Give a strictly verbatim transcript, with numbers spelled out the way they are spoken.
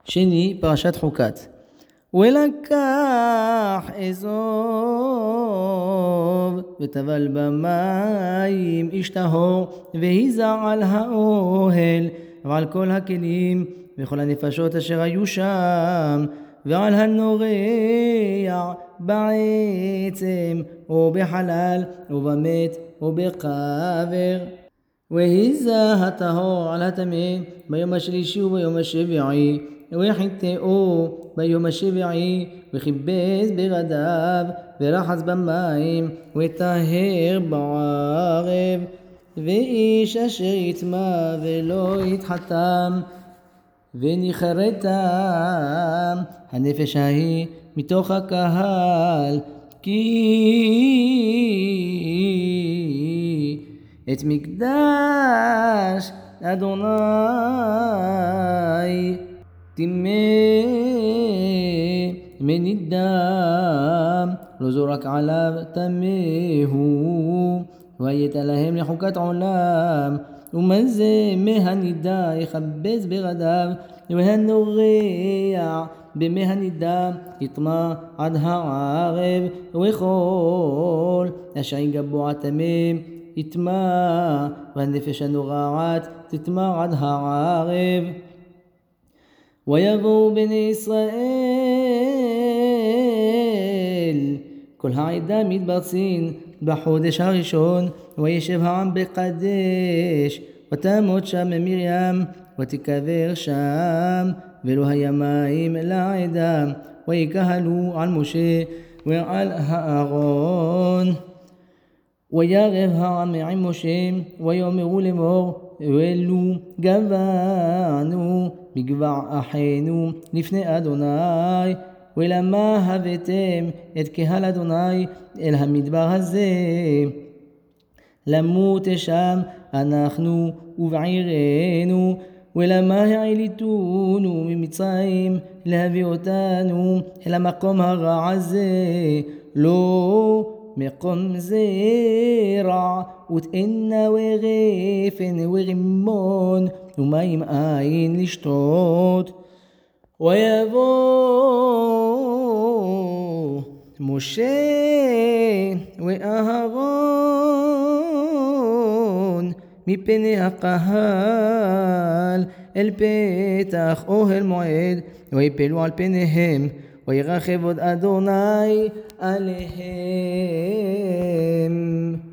שני, פרשת חוקת. ולקח אזוב וטבל במים איש טהור והיזר על האוהל ועל כל הכלים וכל הנפשות אשר היו שם ועל הנורע בעצם ובחלל ובמת ובקבר. והיזה הטהור על הטמא ביום השלישי וביום השביעי וחיטאו ביום השביעי וכיבס בגדיו ורחץ במים וטהר בערב. ואיש אשר יטמא ולא יתחתם ונכרתה הנפש ההיא מתוך הקהל כי את מקדש אדוני טימא מנידם לא זורק עליו טמא הוא והייתה להם לחוקת עולם. ומזה מהנידה יכבס בגדיו והנורע במי הנידה יטמא עד הערב וכל אשר יגבו הטמא יטמא והנפש הנורעת תטמא עד הערב. ויבואו בני ישראל כל העדה מתברצין בחודש הראשון וישב העם בקדש ותמות שם מרים ותקבר שם ולא היה מים לעדה ויקהלו על משה ועל הארון. וירב העם עם משה ויאמרו לאמור ולו גבענו בגבע אחינו לפני אדוני ולמה הבאתם את קהל אדוני אל המדבר הזה למות שם אנחנו ובעירנו ולמה העליתונו ממצרים להביא אותנו אל המקום הרע הזה לא מקום זרע ותאנה ורפן ורימון ומים אין לשתות. ויבוא משה ואהרון מפני הקהל אל פתח אוהל מועד ויפלו על פניהם וירחם עוד אדוני עליהם.